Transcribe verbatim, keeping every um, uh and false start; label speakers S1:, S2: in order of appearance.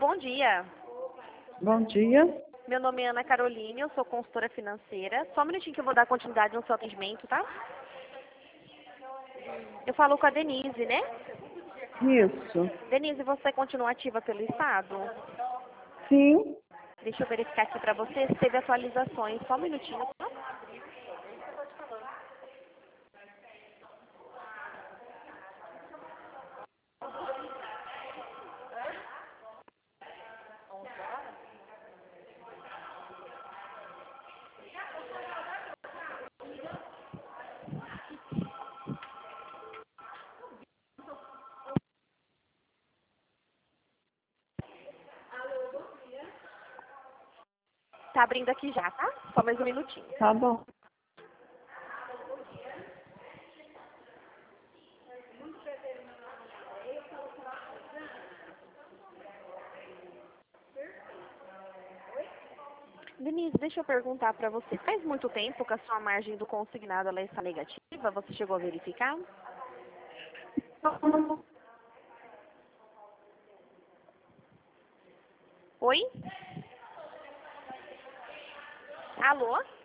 S1: bom dia.
S2: Bom dia.
S1: Meu nome é Ana Caroline, eu sou consultora financeira. Só um minutinho que eu vou dar continuidade no seu atendimento, tá? Eu falo com a Denise, né?
S2: Isso.
S1: Denise, você continua ativa pelo Estado?
S2: Sim.
S1: Deixa eu verificar aqui pra você se teve atualizações. Só um minutinho, tá? Tá abrindo aqui já, tá? Só mais um minutinho.
S2: Tá bom.
S1: Denise, deixa eu perguntar pra você. Faz muito tempo que a sua margem do consignado ela está negativa? Você chegou a verificar? Oi? Alô?